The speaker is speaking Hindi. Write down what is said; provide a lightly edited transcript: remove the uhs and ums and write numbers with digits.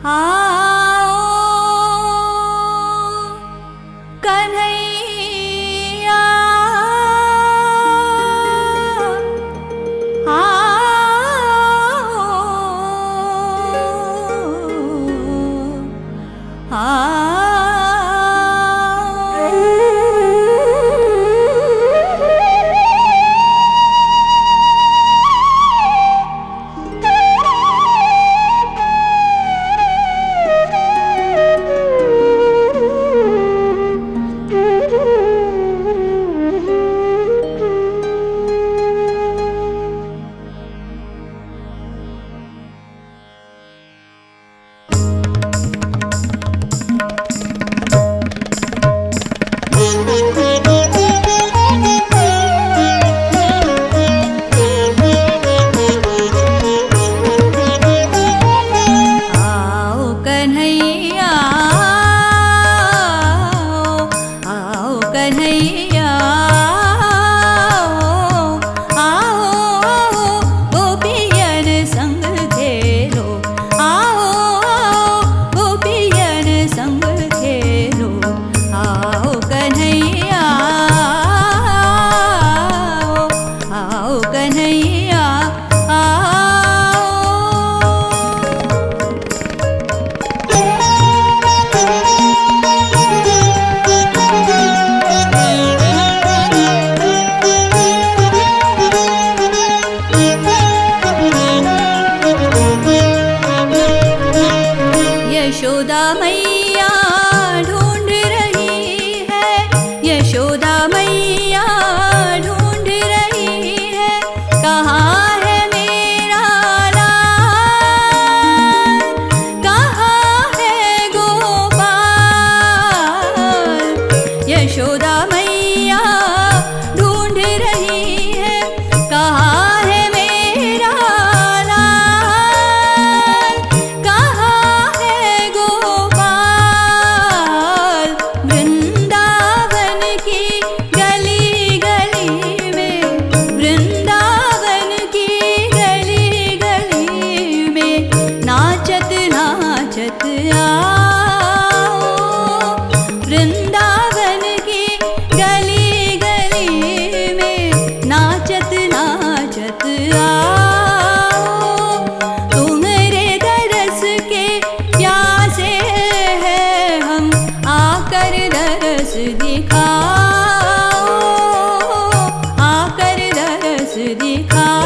आओ कन्हैया, यशोदा मैया ढूंढ रही है, यशोदा मैया ढूंढ रही है, कहाँ है मेरा लाल, कहाँ है गोपाल। यशोदा मैया ढूंढ रही है, कहाँ है मेरा लाल, कहाँ है गोपाल। वृंदावन की गली गली में, वृंदावन की गली गली में नाचत नाचत आओ। वृंदावन की गली गली में नाचत नाचत आओ। तुम्हारे दरस के प्यासे हैं हम, आकर दरस दिखाओ, आकर दरस दिखाओ।